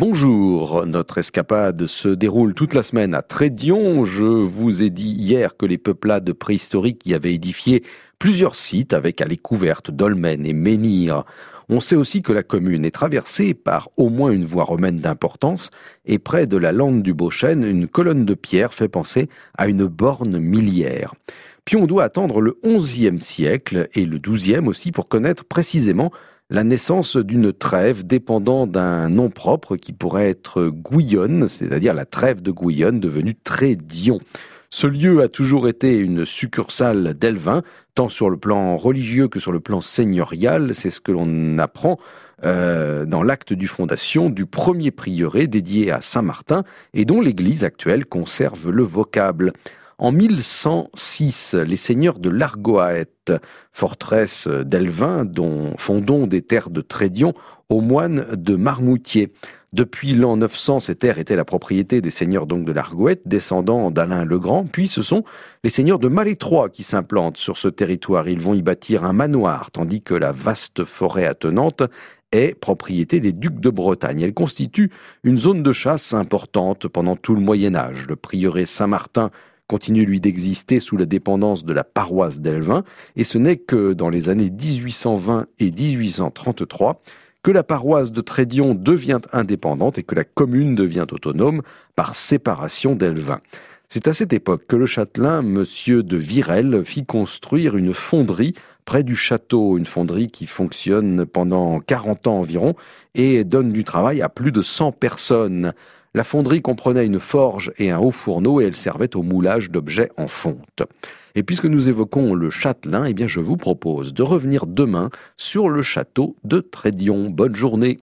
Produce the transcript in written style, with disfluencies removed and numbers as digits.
Bonjour, notre escapade se déroule toute la semaine à Trédion. Je vous ai dit hier que les peuplades préhistoriques y avaient édifié plusieurs sites avec à les couvertes dolmens et menhirs. On sait aussi que la commune est traversée par au moins une voie romaine d'importance et près de la lande du Beauchêne, une colonne de pierre fait penser à une borne miliaire. Puis on doit attendre le XIe siècle et le XIIe aussi pour connaître précisément la naissance d'une trève dépendant d'un nom propre qui pourrait être Gouillonne, c'est-à-dire la trève de Gouillonne devenue Trédion. Ce lieu a toujours été une succursale d'Elvin, tant sur le plan religieux que sur le plan seigneurial. C'est ce que l'on apprend dans l'acte de fondation du premier prieuré dédié à Saint-Martin et dont l'église actuelle conserve le vocable. En 1106, les seigneurs de l'Argoaète, forteresse d'Elvin, font don des terres de Trédion aux moines de Marmoutier. Depuis l'an 900, ces terres étaient la propriété des seigneurs donc de l'Argoaète, descendants d'Alain le Grand. Puis ce sont les seigneurs de Malétroit qui s'implantent sur ce territoire. Ils vont y bâtir un manoir, tandis que la vaste forêt attenante est propriété des ducs de Bretagne. Elle constitue une zone de chasse importante pendant tout le Moyen-Âge. Le prieuré Saint-Martin continue lui d'exister sous la dépendance de la paroisse d'Elvin, et ce n'est que dans les années 1820 et 1833 que la paroisse de Trédion devient indépendante et que la commune devient autonome par séparation d'Elvin. C'est à cette époque que le châtelain, monsieur de Virel, fit construire une fonderie près du château, une fonderie qui fonctionne pendant 40 ans environ et donne du travail à plus de 100 personnes. La fonderie comprenait une forge et un haut fourneau et elle servait au moulage d'objets en fonte. Et puisque nous évoquons le châtelain, je vous propose de revenir demain sur le château de Trédion. Bonne journée.